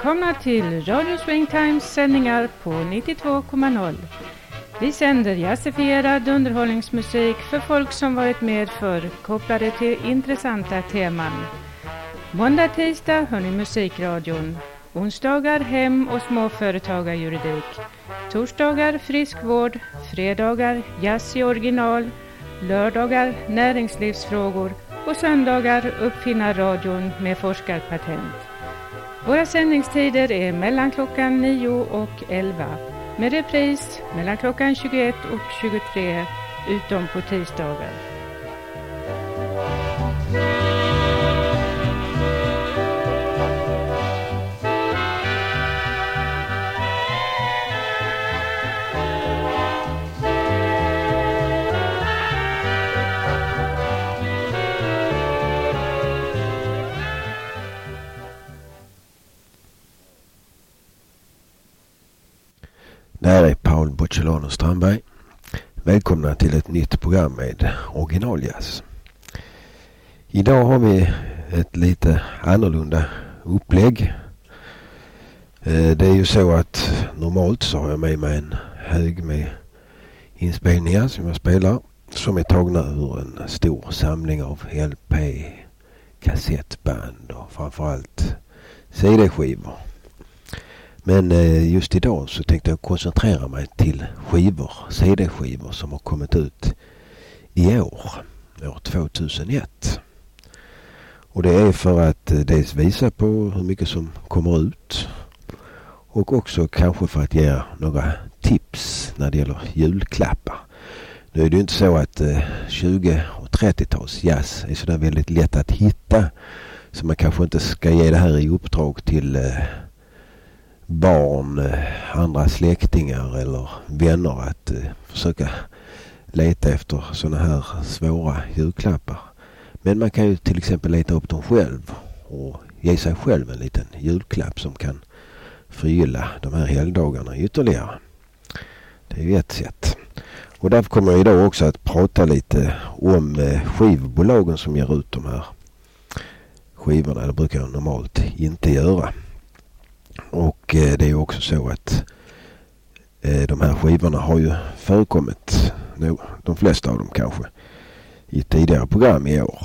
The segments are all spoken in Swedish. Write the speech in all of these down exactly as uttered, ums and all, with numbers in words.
välkomna till Radio Swingtimes sändningar på nittiotvå komma noll. Vi sänder jazzifierad underhållningsmusik för folk som varit med för kopplade till intressanta teman. Måndag, tisdag hör ni musikradion. Onsdagar hem- och småföretagarjuridik. Torsdagar friskvård. Fredagar jazz i original. Lördagar näringslivsfrågor. Och söndagar uppfinnar radion med forskarpatent. Våra sändningstider är mellan klockan nio och elva. Med repris mellan klockan tjugoett och tjugotre utom på tisdagar. Det här är Paul Bocciolano Strandberg. Välkomna till ett nytt program med originaljazz. Idag har vi ett lite annorlunda upplägg. Det är ju så att normalt så har jag med mig en hög med inspelningar som jag spelar, som är tagna ur en stor samling av L P, kassettband och framförallt C D-skivor. Men just idag så tänkte jag koncentrera mig till skivor, C D-skivor som har kommit ut i år, år tvåtusenett. Och det är för att dels visa på hur mycket som kommer ut och också kanske för att ge några tips när det gäller julklappar. Nu är det ju inte så att tjugo- och trettio-tals jazz är sådär väldigt lätt att hitta, så man kanske inte ska ge det här i uppdrag till barn, andra släktingar eller vänner att eh, försöka leta efter såna här svåra julklappar. Men man kan ju till exempel leta upp dem själv och ge sig själv en liten julklapp som kan förgylla de här helgdagarna ytterligare. Det är ju ett sätt. Och därför kommer jag idag också att prata lite om eh, skivbolagen som ger ut de här skivorna. Det brukar jag normalt inte göra. Och eh, det är ju också så att eh, de här skivorna har ju förekommit, no, de flesta av dem kanske, i ett tidigare program i år.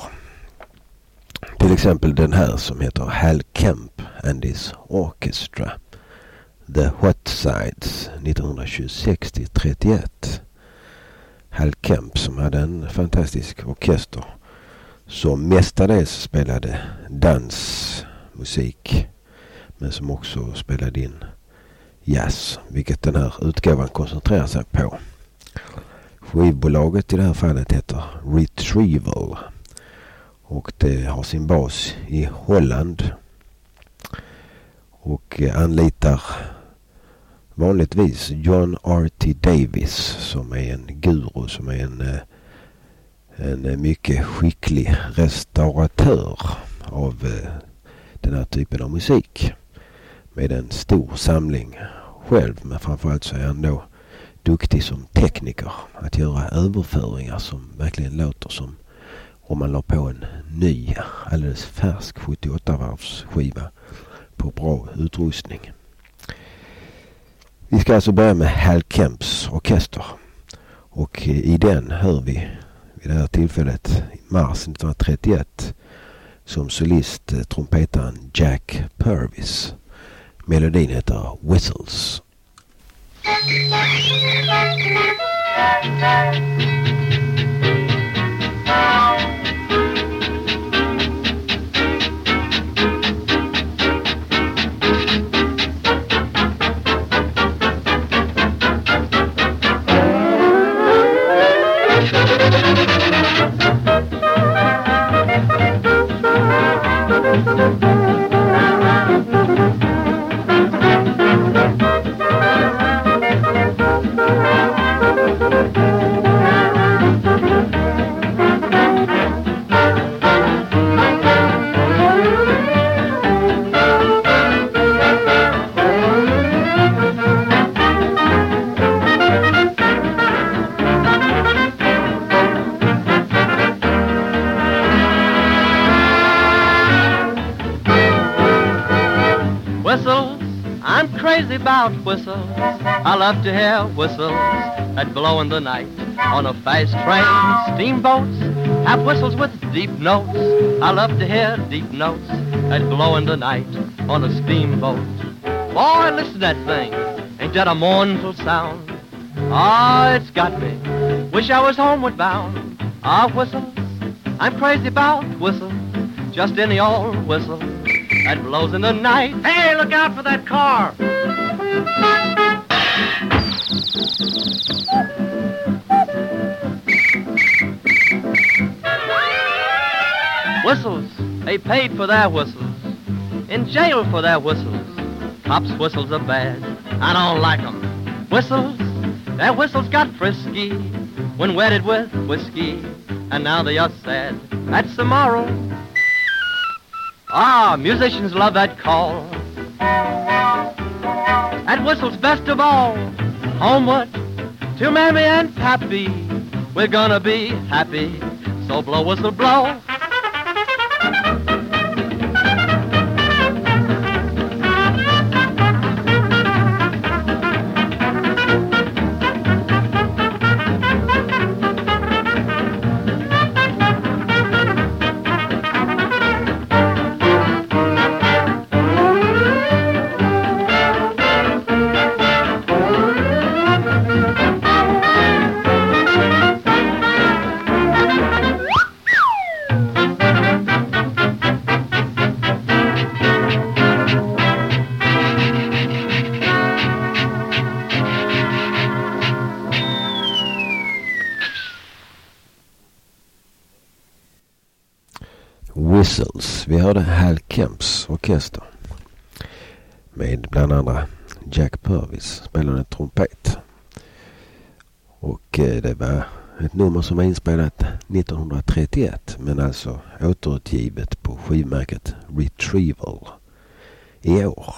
Till exempel den här som heter Hal Kemp and his Orchestra, The Hot Sides, nittonhundratjugosex till trettioett. Hal Kemp som hade en fantastisk orkester som mestadels spelade dansmusik, men som också spelade in jazz, vilket den här utgåvan koncentrerar sig på. Skivbolaget i det här fallet heter Retrieval och det har sin bas i Holland och anlitar vanligtvis John R T Davis som är en guru, som är en, en mycket skicklig restauratör av den här typen av musik. Med en stor samling själv, men framförallt så är han då duktig som tekniker att göra överföringar som verkligen låter som om man la på en ny, alldeles färsk sjuttioåtta-varvs skiva på bra utrustning. Vi ska alltså börja med Hal Kemps orkester och i den hör vi vid det här tillfället i mars nittonhundratrettioett som solist trumpetaren Jack Purvis. Melodin heter Whistles. I'm crazy about whistles. I love to hear whistles that blow in the night. On a fast train, steamboats have whistles with deep notes. I love to hear deep notes that blow in the night on a steamboat. Boy, listen to that thing. Ain't that a mournful sound? Ah, oh, it's got me. Wish I was homeward bound. Ah, whistles. I'm crazy about whistles. Just any old whistle that blows in the night. Hey, look out for that car. Whistles, they paid for their whistles. In jail for their whistles. Cops' whistles are bad. I don't like them. Whistles, their whistles got frisky when wetted with whiskey, and now they are sad. That's the moral. Ah, musicians love that call. That whistle's best of all. Homeward to Mammy and Pappy, we're gonna be happy. So blow, whistle, blow. Whistles. Vi hörde Hal Kemps orkester med bland andra Jack Purvis spelade trumpet. Och eh, det var ett nummer som var inspelat nittonhundratrettioett men alltså återutgivet på skivmärket Retrieval i år.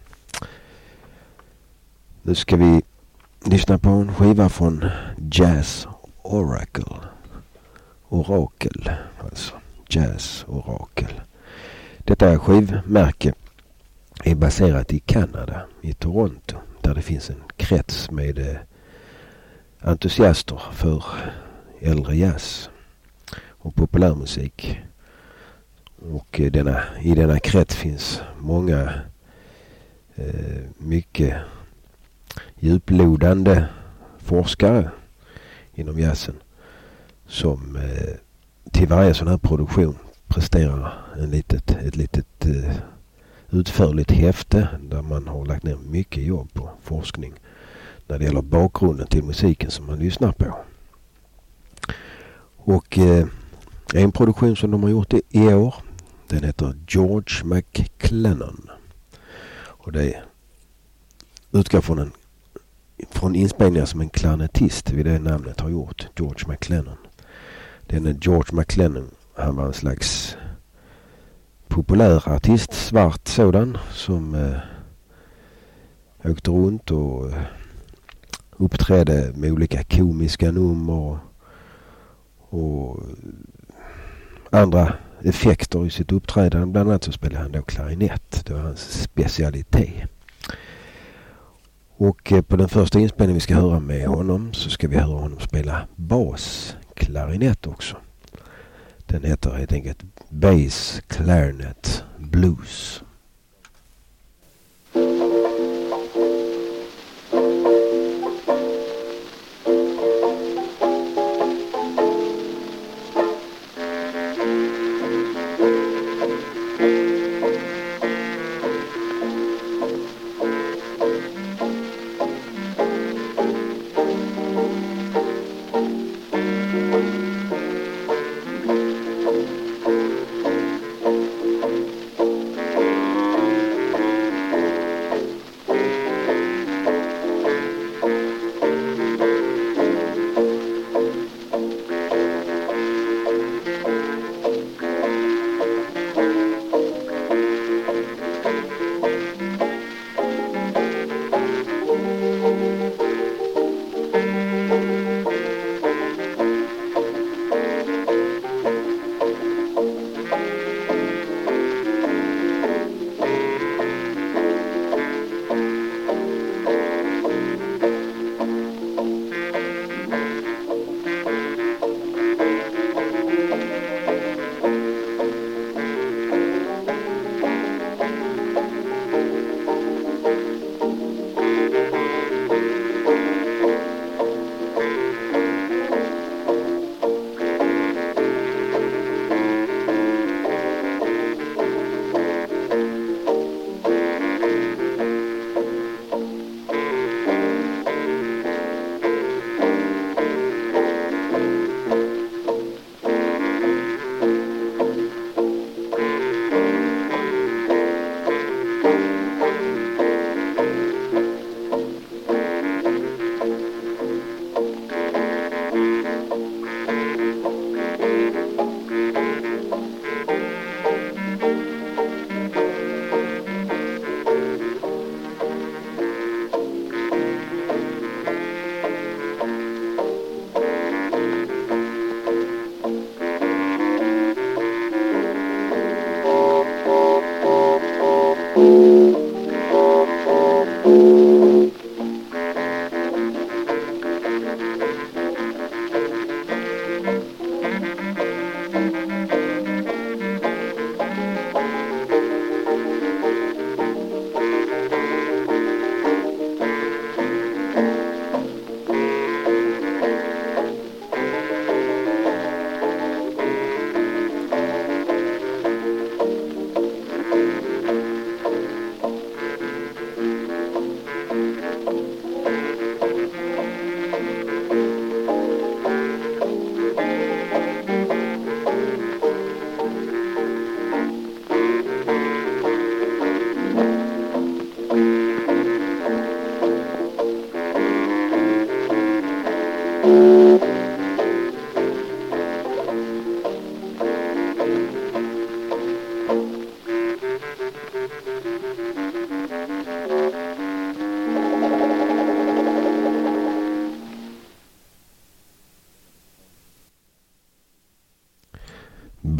Nu ska vi lyssna på en skiva från Jazz Oracle. Orakel alltså. Jazz Oracle. Detta skivmärke är baserat i Kanada, i Toronto, där det finns en krets med eh, entusiaster för äldre jazz och populärmusik. Och eh, denna, i denna krets finns många eh, mycket djuplodande forskare inom jazzen som eh, till varje sån här produktion presterar en litet, ett litet uh, utförligt häfte där man har lagt ner mycket jobb på forskning när det gäller bakgrunden till musiken som man lyssnar på. Och uh, en produktion som de har gjort i, i år, den heter George McClennon. Och det utgår från, en, från inspelningar som en klarnettist vid det namnet har gjort, George McClennon. Denne George McClennon, han var en slags populär artist, svart sådan, som eh, åkte runt och eh, uppträdde med olika komiska nummer och, och andra effekter i sitt uppträdande. Bland annat så spelade han då klarinett. Det var hans specialitet. Och eh, på den första inspelningen vi ska höra med honom så ska vi höra honom spela bas. Klarinett också. Den heter helt enkelt Bass Clarinet Blues.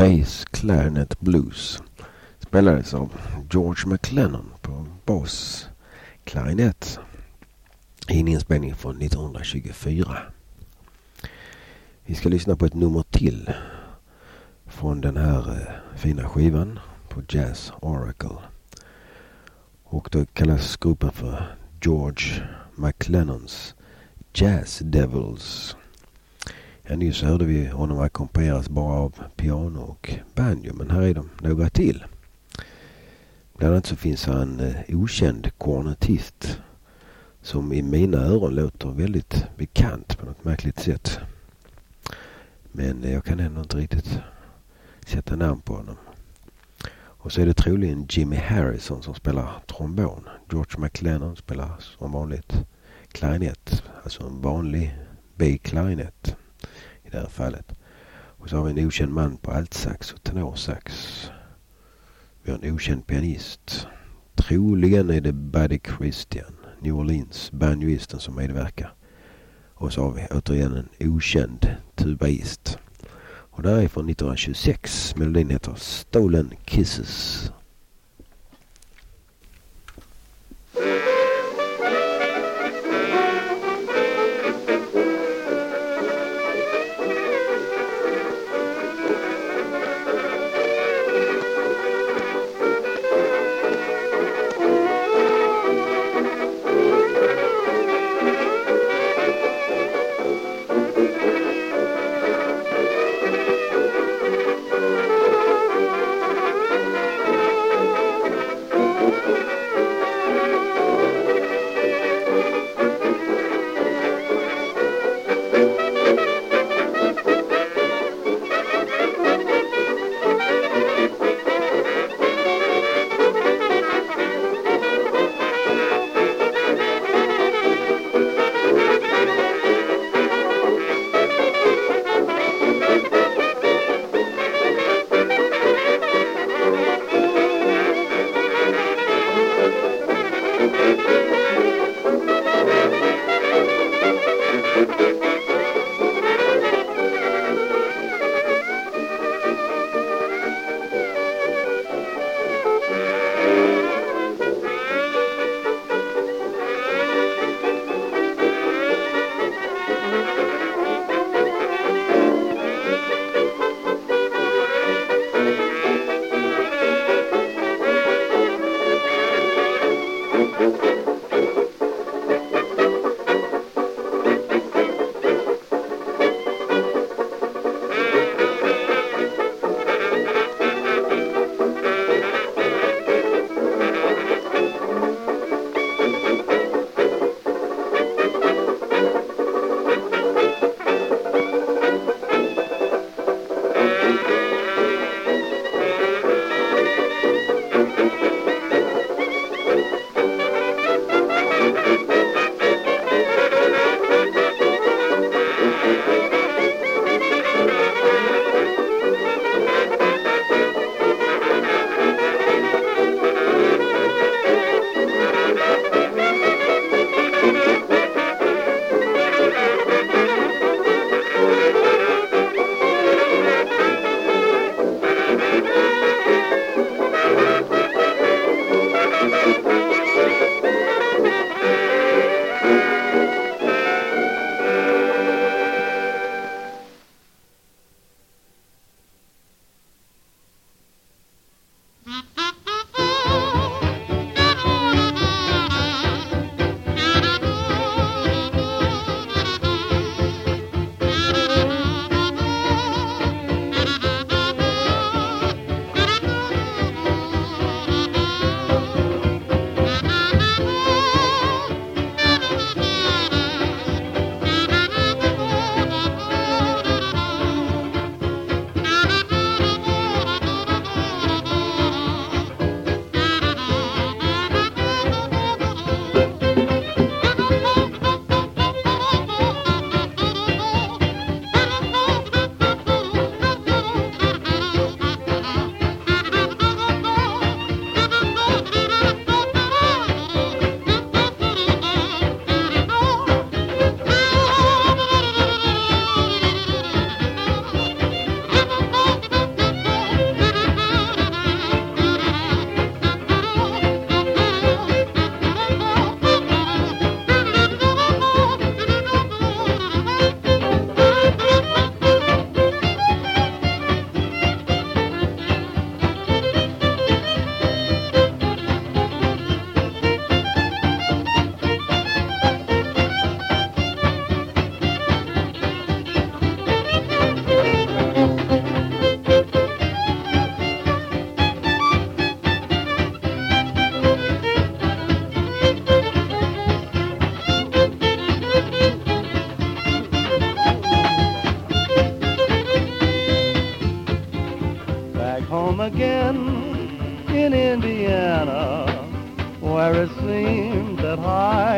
Bass Clarinet Blues. Spelades av George McLennan på bas klarinett i en inspelning från nittonhundratjugofyra. Vi ska lyssna på ett nummer till från den här eh, fina skivan på Jazz Oracle. Och då kallas gruppen för George McLennans Jazz Devils. Ja, nyss hörde vi honom ackompanjeras bara av piano och banjo, men här är de några till. Bland annat så finns en eh, okänd kornetist som i mina öron låter väldigt bekant på något märkligt sätt. Men eh, jag kan ändå inte riktigt sätta namn på honom. Och så är det troligen Jimmy Harrison som spelar trombon. George McLennan spelar som vanligt klarinett, alltså en vanlig B-klarinett i det här fallet. Och så har vi en okänd man på altsax och tenorsax. Vi har en okänd pianist. Troligen är det Buddy Christian, New Orleans banjoisten, som medverkar. Och så har vi återigen en okänd tubaist. Och där är från nittonhundratjugosex. Melodin heter Stolen Kisses. Thank you.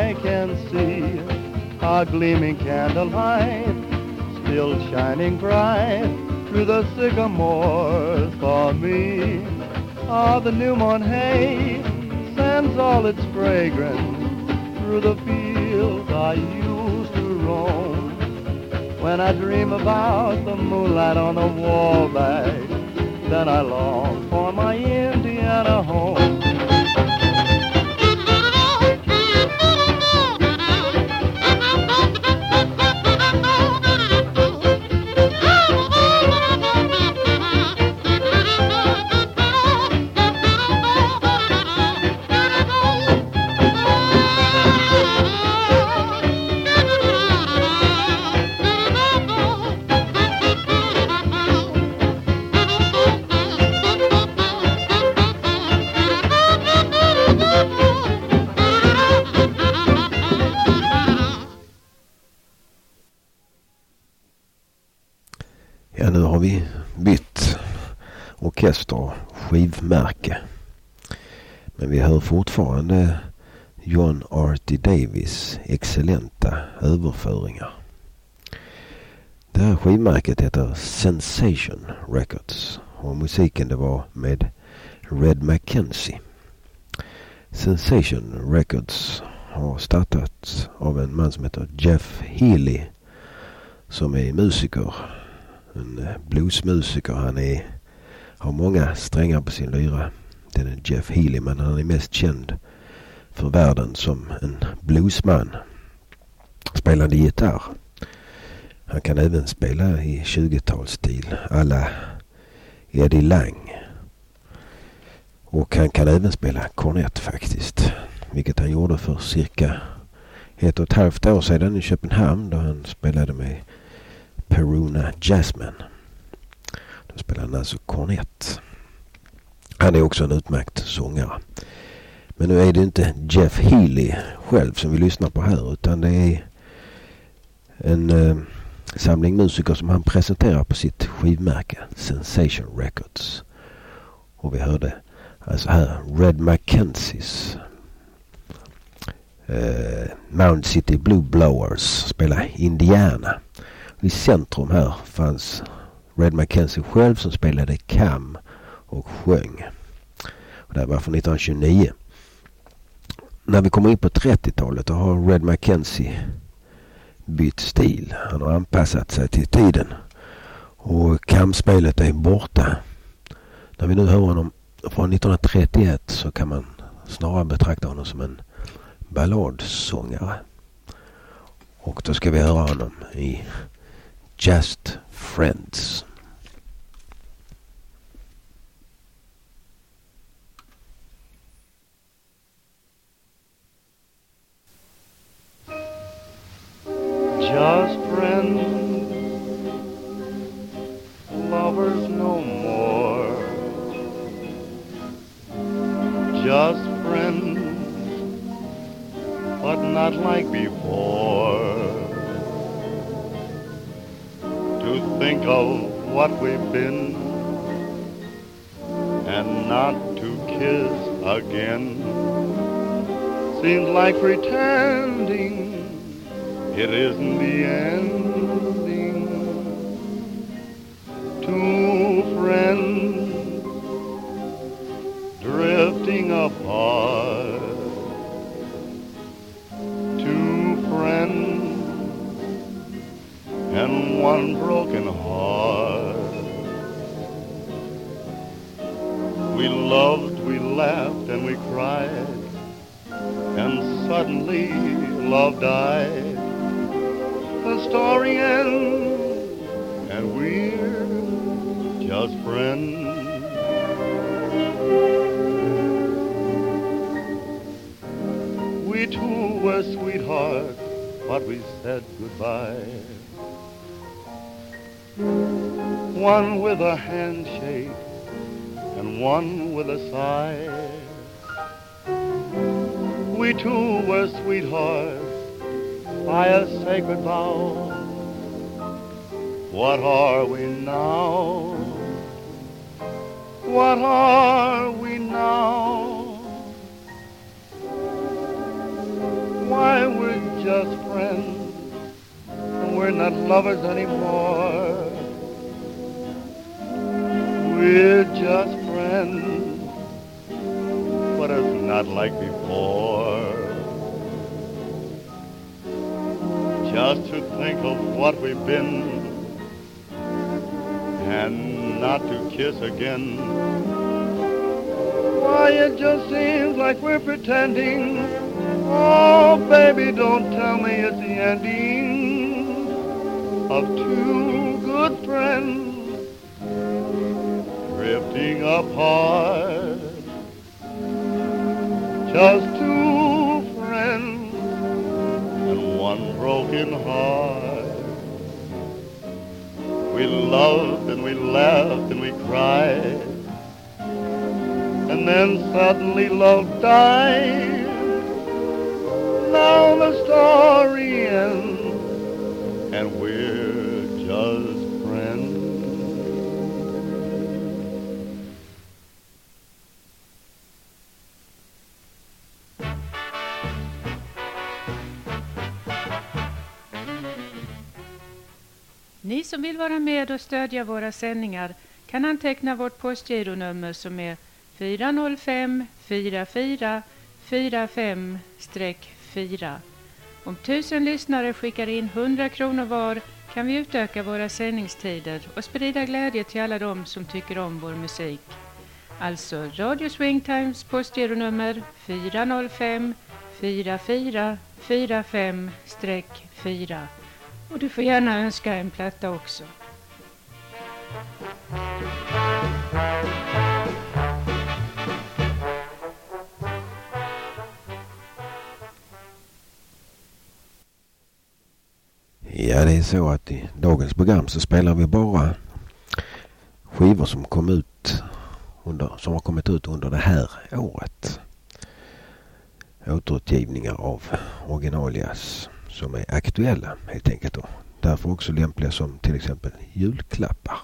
I can see a gleaming candlelight still shining bright through the sycamores for me. Ah, the new mown hay sends all its fragrance through the fields I used to roam. When I dream about the moonlight on the wallback, then I long for my Indiana home. Ja, nu har vi bytt orkester och skivmärke. Men vi hör fortfarande John R T Davis excellenta överföringar. Det här skivmärket heter Sensation Records och musiken det var med Red Mackenzie. Sensation Records har startats av en man som heter Jeff Healey som är musiker. En bluesmusiker. Han är, har många strängar på sin lyra. Den är Jeff Healey, men han är mest känd för världen som en bluesman. Spelande gitarr. Han kan även spela i tjugotalsstil. Alla Eddie Lang. Och han kan även spela kornett faktiskt. Vilket han gjorde för cirka ett och ett halvt år sedan i Köpenhamn. Då han spelade med Peruna Jazzman. Då spelar han alltså kornett. Han är också en utmärkt sångare. Men nu är det inte Jeff Healey själv som vi lyssnar på här, utan det är en eh, samling musiker som han presenterar på sitt skivmärke Sensation Records. Och vi hörde alltså här Red Mackenzies eh, Mound City Blue Blowers spela Indiana. I centrum här fanns Red Mackenzie själv som spelade kam och sjöng. Och det var från nittonhundratjugonio. När vi kommer in på trettiotalet då har Red Mackenzie bytt stil. Han har anpassat sig till tiden. Och kamspelet är borta. När vi nu hör honom från nittonhundratrettioett så kan man snarare betrakta honom som en balladsångare. Och då ska vi höra honom i Just Friends. Just friends, lovers no more. Just friends, but not like before. To think of what we've been and not to kiss again seems like pretending it isn't the ending. Two friends drifting apart. Two friends and one broken heart. We loved, we laughed, and we cried, and suddenly love died. The story ends, and we're just friends. We two were sweethearts, but we said goodbye. One with a handshake, and one with a sigh. We two were sweethearts by a sacred vow. What are we now? What are we now? Why just friends, we're not lovers anymore. We're just friends, but it's not like before. Just to think of what we've been, and not to kiss again. Why, it just seems like we're pretending. Oh, baby, don't tell me it's the ending of two good friends drifting apart. Just two friends and one broken heart. We loved and we laughed and we cried, and then suddenly love died. Now the story ends, and we're just friends. Ni som vill vara med och stödja våra sändningar kan anteckna vårt postgironummer som är fyra noll fem fyra fyra fyra fem fyra. Om tusen lyssnare skickar in hundra kronor var kan vi utöka våra sändningstider och sprida glädje till alla de som tycker om vår musik. Alltså Radio Swingtimes postgironummer fyra noll fem fyra fyra fyra fem fyra. Och du får gärna önska en platta också. Ja, det är så att i dagens program så spelar vi bara skivor som kom ut under, som har kommit ut under det här året. Återutgivningar av originalias som är aktuella helt enkelt då. Därför också lämpliga som till exempel julklappar.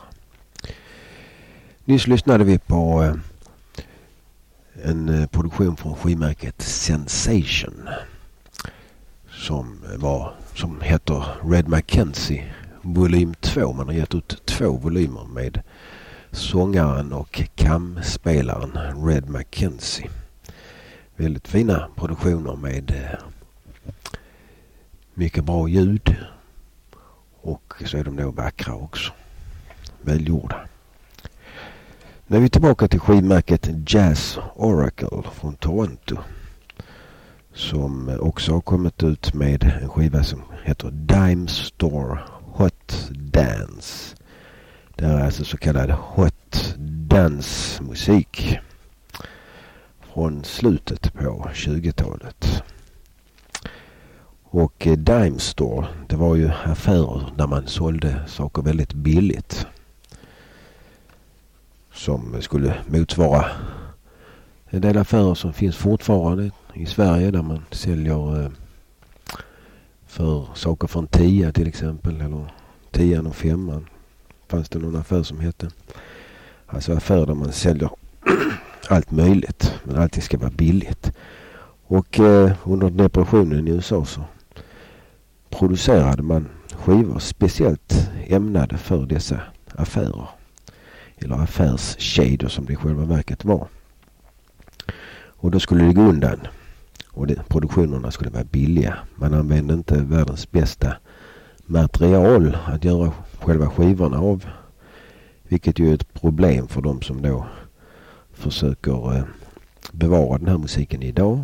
Nyss lyssnade vi på eh, en eh, produktion från skivmärket Sensation som var som heter Red Mackenzie volym två. Man har gett ut två volymer med sångaren och kamspelaren Red Mackenzie. Väldigt fina produktioner med eh, mycket bra ljud, och så är de då vackra också. Välgjorda. Nu är vi tillbaka till skivmärket Jazz Oracle från Toronto, som också har kommit ut med en skiva som heter Dime Store Hot Dance. Det är alltså så kallad hot dance musik från slutet på tjugotalet. Och eh, Dime Store, det var ju affärer där man sålde saker väldigt billigt som skulle motsvara en del affärer som finns fortfarande i Sverige där man säljer eh, för saker från tia till exempel, eller tian och femman. Fanns det någon affär som hette. Alltså affärer där man säljer allt möjligt, men allting ska vara billigt. Och eh, under depressionen i U S A så producerade man skivor speciellt ämnade för dessa affärer. Eller affärskedjor som det i själva verket var. Och då skulle det gå undan. Och det, produktionerna skulle vara billiga. Man använde inte världens bästa material att göra själva skivorna av. Vilket ju är ett problem för de som då försöker eh, bevara den här musiken idag.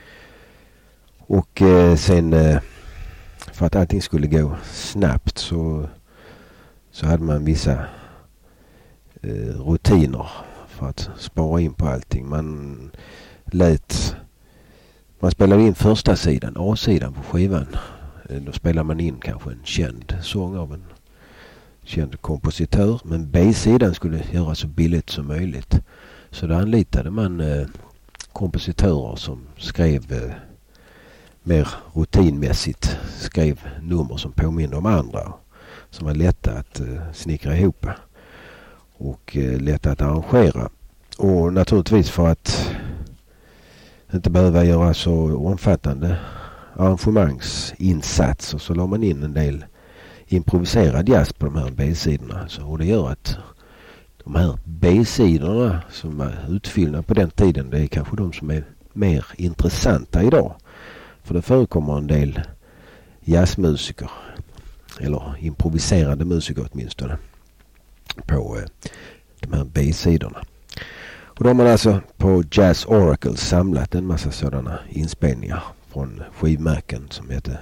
Och eh, sen eh, för att allting skulle gå snabbt så, så hade man vissa eh, rutiner för att spara in på allting. Man lät man spelade in första sidan, A-sidan på skivan. Eh, då spelar man in kanske en känd sång av en känd kompositör. Men B-sidan skulle göras så billigt som möjligt. Så då anlitade man eh, kompositörer som skrev eh, mer rutinmässigt skrev nummer som påminner om andra, som var lätta att eh, snickra ihop och eh, lätta att arrangera. Och naturligtvis för att inte behöva göra så omfattande arrangemangsinsats och så la man in en del improviserad jazz på de här B-sidorna. Så, och det gör att de här B-sidorna som var utfyllda på den tiden, det är kanske de som är mer intressanta idag. För det förekommer en del jazzmusiker, eller improviserande musiker åtminstone, på eh, de här B-sidorna. Och då har man alltså på Jazz Oracle samlat en massa sådana inspelningar från skivmärken som heter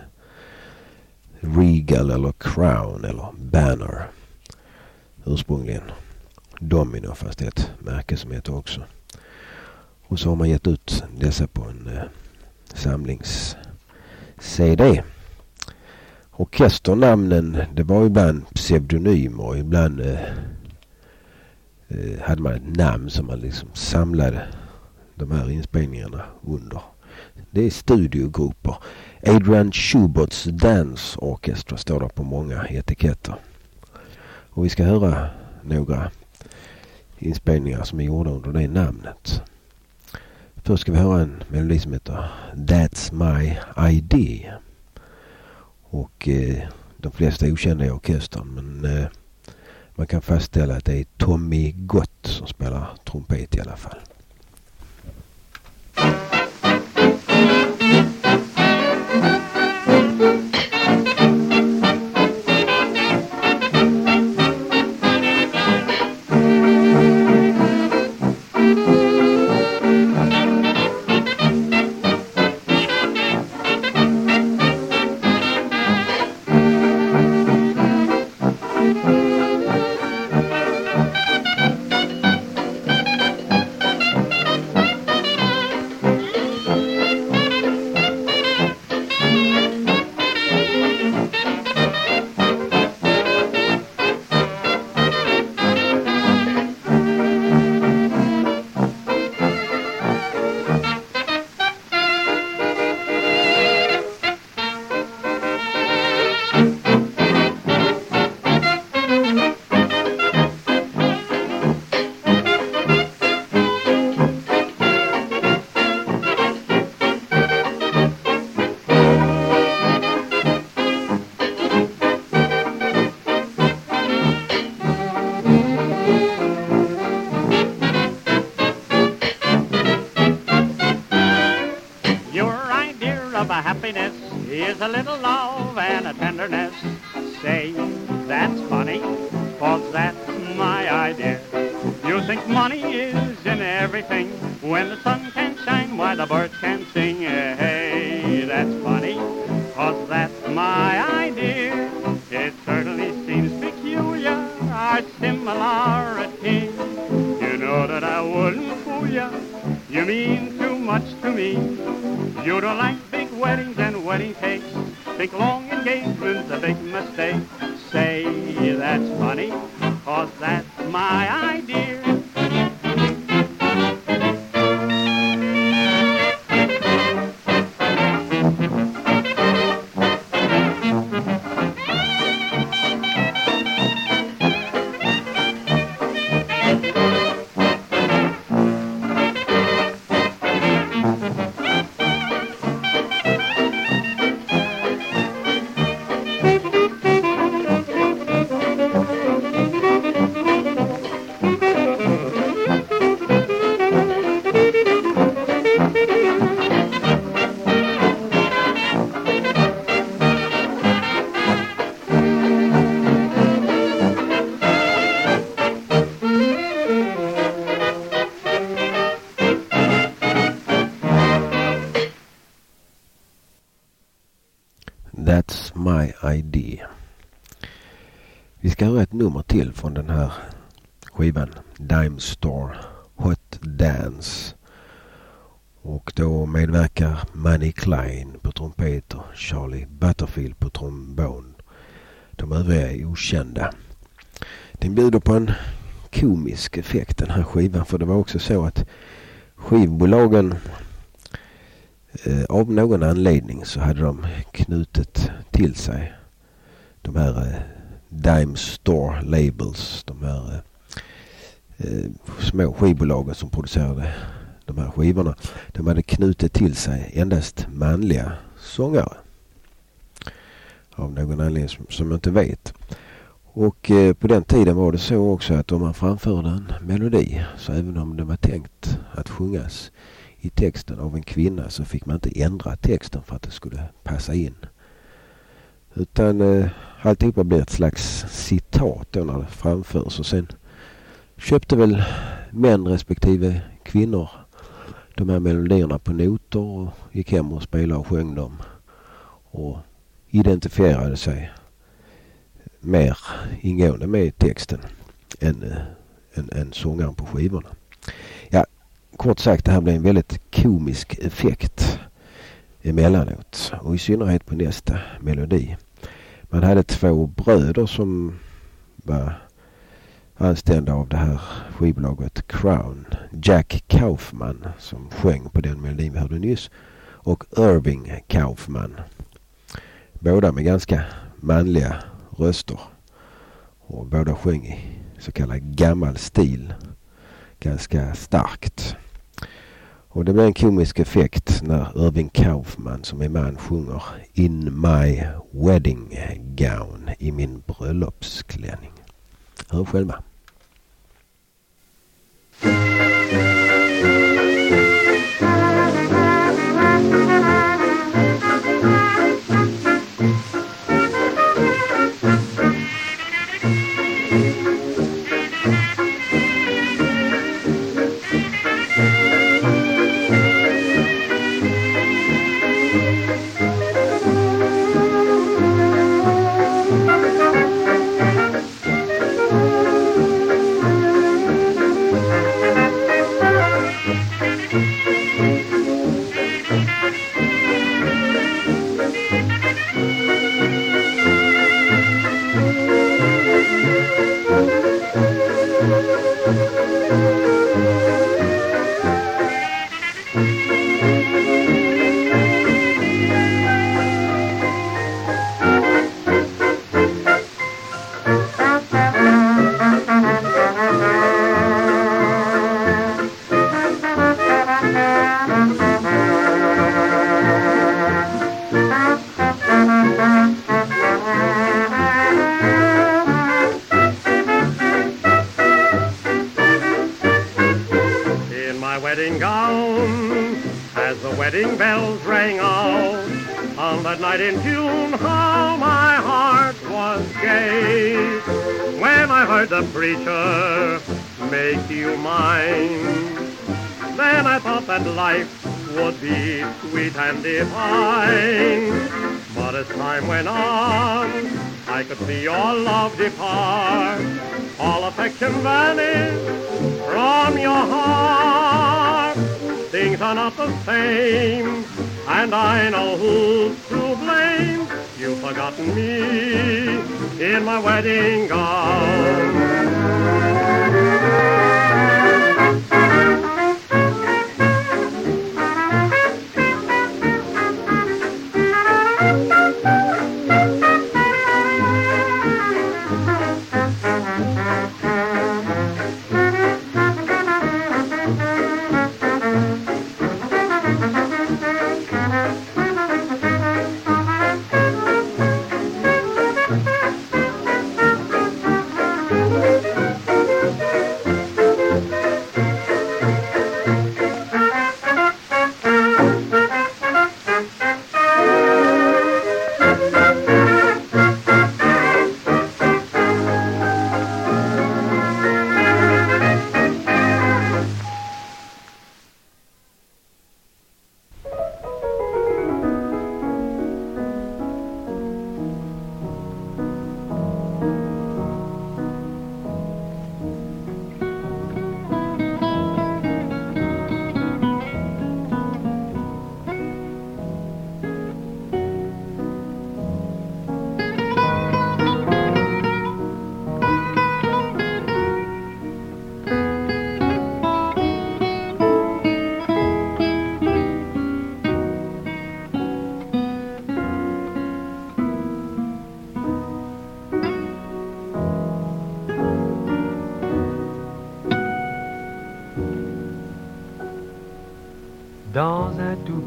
Regal eller Crown eller Banner. Ursprungligen Domino, fast det är ett märke som heter också. Och så har man gett ut dessa på en eh, samlings-C D. Orkesternamnen, det var ibland pseudonymer och ibland eh, eh, hade man ett namn som man liksom samlade de här inspelningarna under. Det är studiogrupper. Adrian Schubert's Dance Orchestra står där på många etiketter. Och vi ska höra några inspelningar som är gjorda under det namnet. Först ska vi höra en melodi som heter That's My Idea. Och eh, de flesta är okända i orkestern, men eh, man kan fastställa att det är Tommy Gott som spelar trumpet i alla fall. Is a little love and a tenderness. Say, that's funny, 'cause that's my idea. You think money is in everything. When the sun can shine, why the birds can sing. Hey, that's funny, 'cause that's my idea. It certainly seems peculiar, our similarity. You know that I wouldn't fool ya. You mean too much to me. You don't like big weddings and wedding cakes. Think long engagement's a big mistake. Say that's funny, 'cause that's my idea. That's My Idea. Vi ska höra ett nummer till från den här skivan, Dime Store Hot Dance. Och då medverkar Manny Klein på trumpet och Charlie Butterfield på trombon. De övriga är okända. Den bjuder på en komisk effekt, den här skivan, för det var också så att skivbolagen eh, av någon anledning så hade de knutit till sig de här eh, Dime Store Labels, de här eh, små skivbolagen som producerade de här skivorna. De hade knutit till sig endast manliga sångare. Av någon anledning som, som jag inte vet. Och eh, på den tiden var det så också att om man framförde en melodi, så även om det var tänkt att sjungas i texten av en kvinna, så fick man inte ändra texten för att det skulle passa in. Utan eh, alltihopa blev ett slags citat då när det framförs. Och sen köpte väl män respektive kvinnor de här melodierna på noter och gick hem och spelade och sjöng dem. Och identifierade sig mer ingående med texten än, än, än sångaren på skivorna. Ja, kort sagt, det här blev en väldigt komisk effekt emellanåt. Och i synnerhet på nästa melodi. Man hade två bröder som var anställda av det här skivbolaget Crown. Jack Kaufman som sjöng på den melodin vi hörde nyss. Och Irving Kaufman. Båda med ganska manliga röster. Och båda sjöng i så kallad gammal stil. Ganska starkt. Och det blir en komisk effekt när Irving Kaufman som är man sjunger In my wedding gown, i min bröllopsklänning. Hör själva. Wedding gown, as the wedding bells rang out, on that night in June, how my heart was gay, when I heard the preacher make you mine. Then I thought that life would be sweet and divine, but as time went on, I could see your love depart, all affection vanish from your heart. Things are not the same, and I know who's to blame. You've forgotten me in my wedding gown.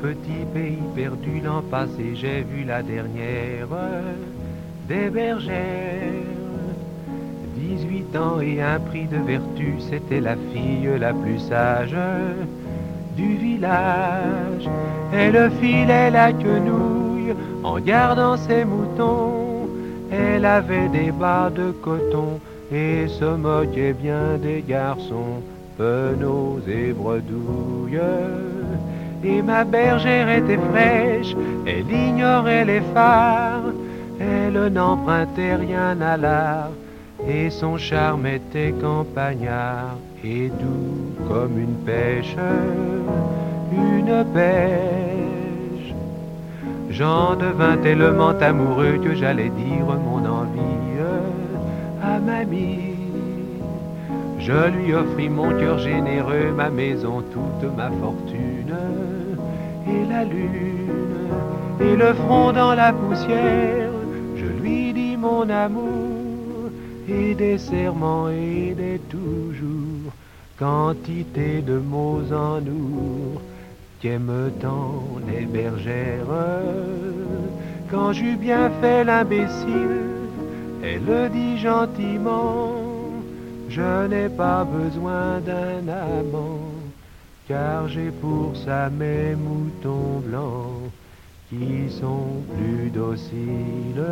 petit pays perdu l'an passé, j'ai vu la dernière des bergères. Dix-huit ans et un prix de vertu, c'était la fille la plus sage du village. Elle filait la quenouille en gardant ses moutons. Elle avait des bas de coton et se moquait bien des garçons, penauds et bredouilles. Et ma bergère était fraîche, elle ignorait les phares, elle n'empruntait rien à l'art, et son charme était campagnard et doux comme une pêche, une pêche. J'en devins tellement amoureux que j'allais dire mon envie à mamie. Je lui offris mon cœur généreux, ma maison, toute ma fortune, et la lune, et le front dans la poussière. Je lui dis mon amour, et des serments et des toujours, quantité de mots en our, qu'aiment tant les bergères. Quand j'eus bien fait l'imbécile, elle le dit gentiment, je n'ai pas besoin d'un amant, car j'ai pour ça mes moutons blancs, qui sont plus dociles,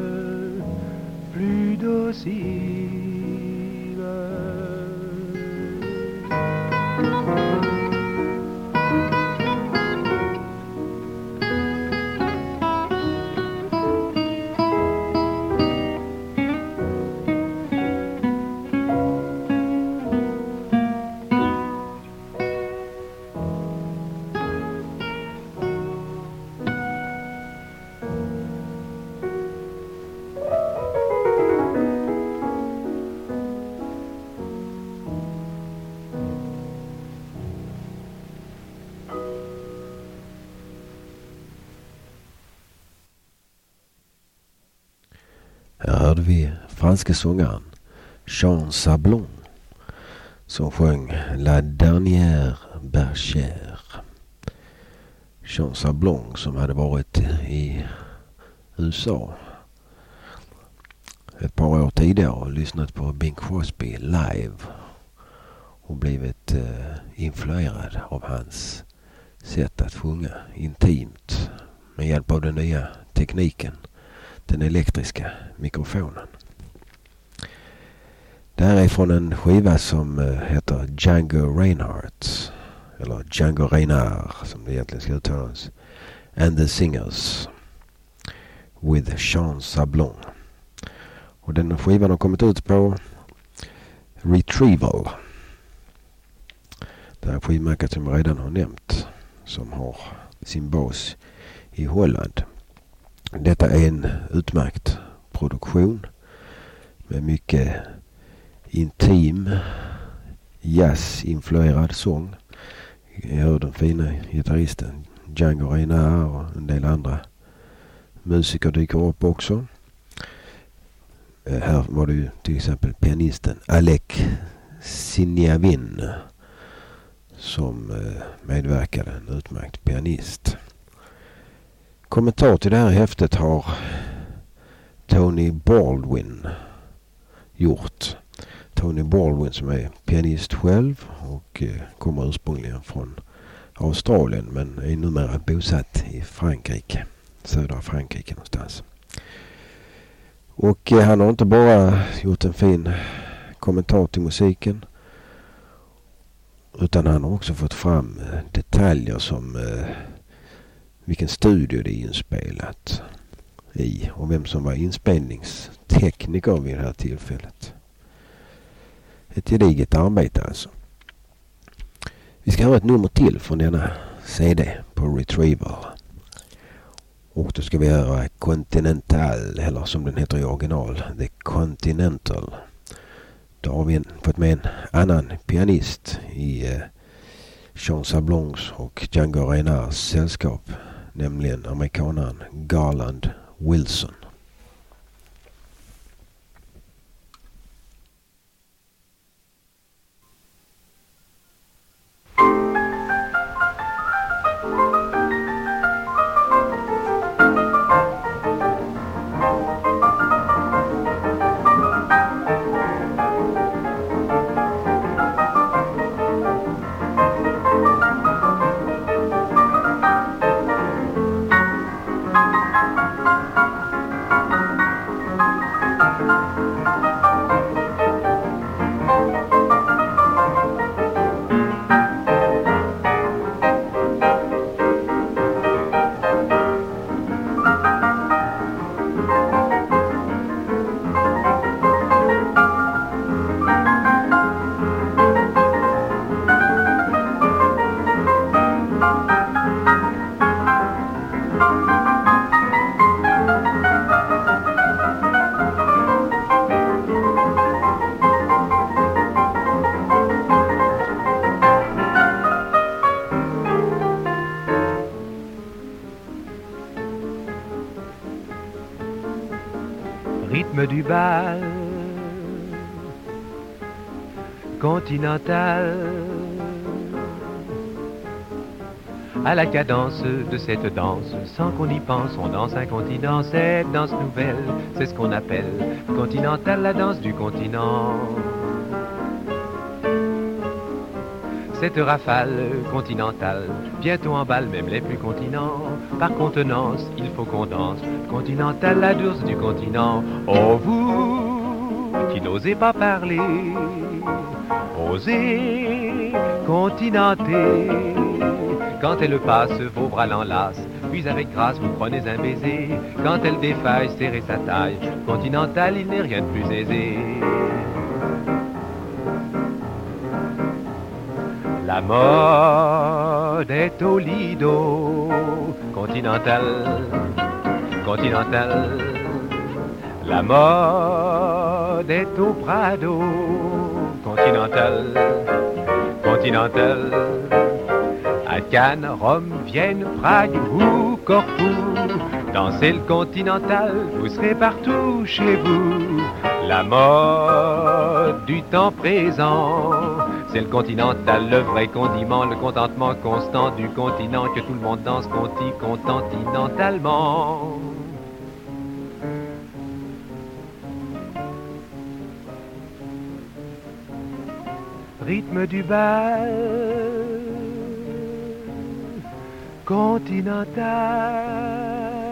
plus dociles. Här hörde vi franske sångaren Jean Sablon som sjöng La Dernière Bergère. Jean Sablon som hade varit i U S A ett par år tidigare och lyssnat på Bing Crosby live och blivit eh, influerad av hans sätt att sjunga intimt med hjälp av den nya tekniken, den elektriska mikrofonen. Det här är från en skiva som uh, heter Django Reinhardt, eller Django Reinhardt som det egentligen ska uttalas, and the Singers with Jean Sablon. Och den skivan har kommit ut på Retrieval, det här skivmärket som jag redan har nämnt, som har sin bas i Holland. Detta är en utmärkt produktion med mycket intim jazz-influerad sång. Jag hör den fina gitarristen Django Reinhardt och en del andra musiker dyker upp också. Här var det ju till exempel pianisten Alec Sinjavin som medverkade, en utmärkt pianist. Kommentar till det här häftet har Tony Baldwin gjort. Tony Baldwin som är pianist själv och eh, kommer ursprungligen från Australien men är numera bosatt i Frankrike, södra Frankrike någonstans. Och eh, han har inte bara gjort en fin kommentar till musiken utan han har också fått fram eh, detaljer som eh, vilken studio det är inspelat i och vem som var inspelningstekniker vid det här tillfället. Ett gediget arbete alltså. Vi ska ha ett nummer till från denna C D på Retrieval. Och då ska vi göra Continental, eller som den heter i original, The Continental. Då har vi en, fått med en annan pianist i eh, Jean Sablons och Django Reinhardts sällskap, nämligen amerikanaren Garland Wilson. rythme du bal continental. À la cadence de cette danse, sans qu'on y pense, on danse un continent. Cette danse nouvelle, c'est ce qu'on appelle continentale, la danse du continent. Cette rafale continentale, bientôt emballe même les plus continents. Par contenance, il faut qu'on danse continentale, la danse du continent. Oh vous, qui n'osez pas parler, osez continenter. Quand elle passe, vos bras l'enlacent, puis avec grâce vous prenez un baiser. Quand elle défaille, serrez sa taille, continentale, il n'est rien de plus aisé. La mode est au Lido, continental, continental. La mode est au Prado, continental, continental. À Cannes, Rome, Vienne, Prague ou Corfou, dansez le continental, vous serez partout chez vous. La mode du temps présent, c'est le continental, le vrai condiment, le contentement constant du continent, que tout le monde danse conti, continentalement. Rythme du bal continental.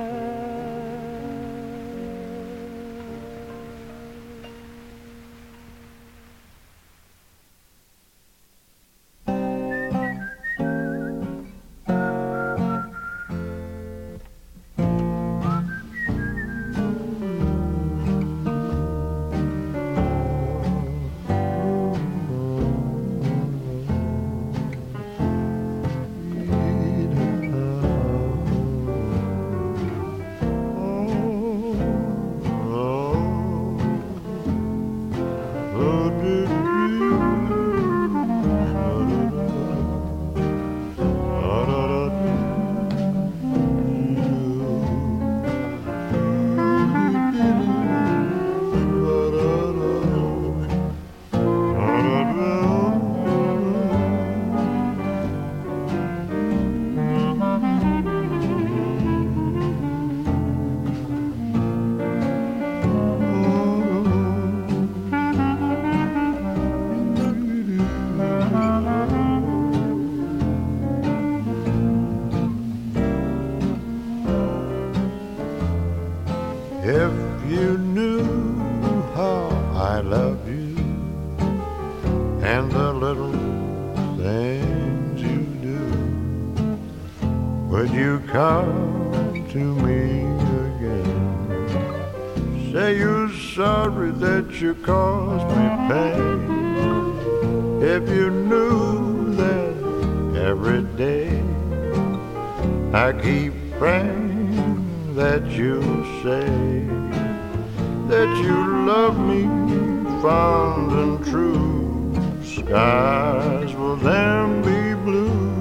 If you knew how I love you and the little things you do, would you come to me again? Say you're sorry that you caused me pain. If you knew that every day I keep praying that you'll say that you love me fond and true. Skies will then be blue.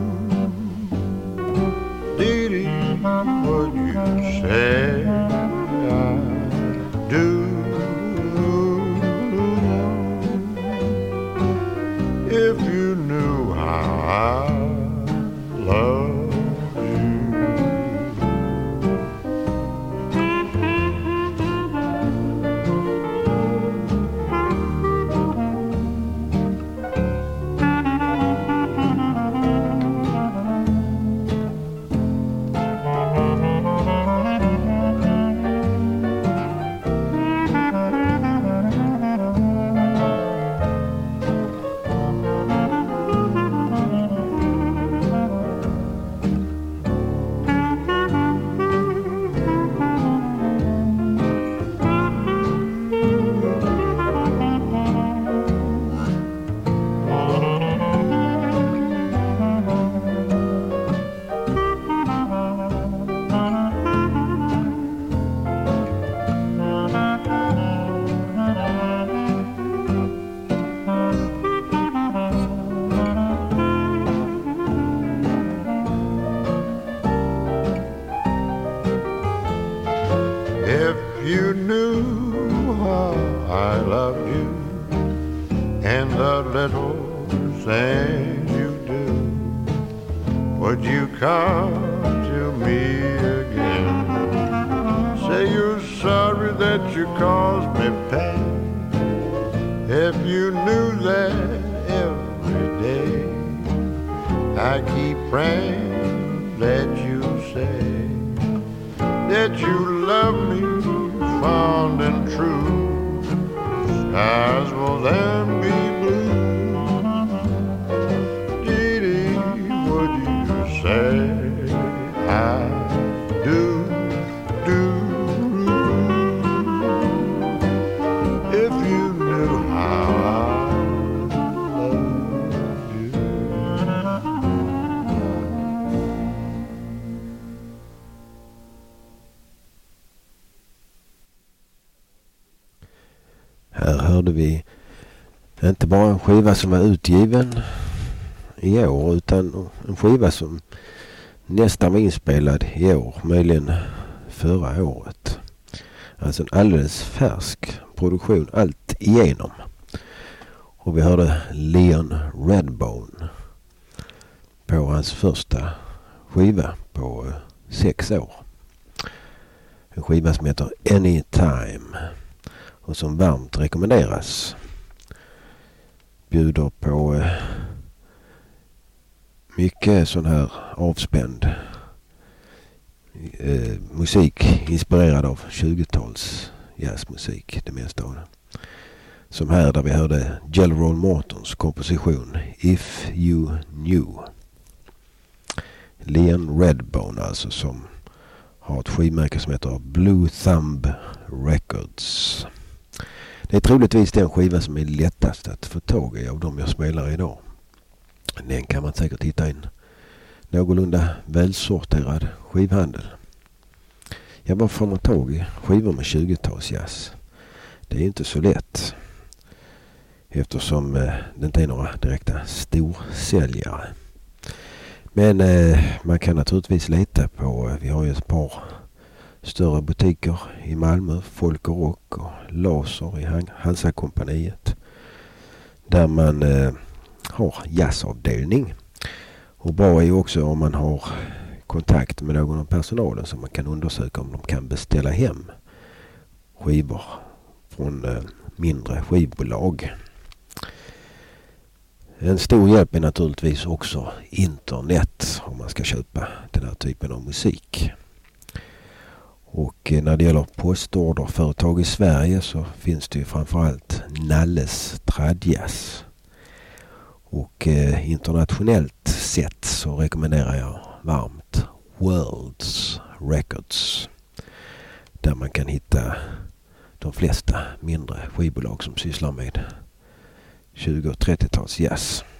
Dee dee, would you say I do? If you knew how I love I love you and the little things you do. Would you come to me again? Say you're sorry that you caused me pain. If you knew that every day I keep praying that you say that you love me fond and true. Skies will then be blue. Dee-dee, would you say I do, do, if you knew how I love you. Här hörde vi inte bara en skiva som var utgiven i år utan en skiva som nästan var inspelad i år, möjligen förra året. Alltså en alldeles färsk produktion allt igenom. Och vi hörde Leon Redbone på hans första skiva på sex år. En skiva som heter Anytime och som varmt rekommenderas. Bjuder på eh, mycket sån här avspänd eh, musik inspirerad av tjugotals jazzmusik, det mesta av det. Som här där vi hörde Jelly Roll Mortons komposition If You Knew. Leon Redbone alltså, som har ett skivmärke som heter Blue Thumb Records. Det är troligtvis den skiva som är lättast att få tag i av de jag spelar idag. Den kan man säkert hitta i en någorlunda välsorterad skivhandel. Jag bara får man tag i skivor med tjugotals jazz. Det är inte så lätt. Eftersom eh, det inte är några direkta storsäljare. Men eh, man kan naturligtvis leta på, eh, vi har ju ett par större butiker i Malmö, Folk och Rock och Laser i Hansa-kompaniet. Där man eh, har jazzavdelning. Och bra är ju också om man har kontakt med någon av personalen så man kan undersöka om de kan beställa hem skivor från eh, mindre skivbolag. En stor hjälp är naturligtvis också internet om man ska köpa den här typen av musik. Och när det gäller postorderföretag i Sverige så finns det ju framförallt Nalles Tradjazz. Och eh, internationellt sett så rekommenderar jag varmt Worlds Records. Där man kan hitta de flesta mindre skivbolag som sysslar med tjugo- och trettio-tals jazz.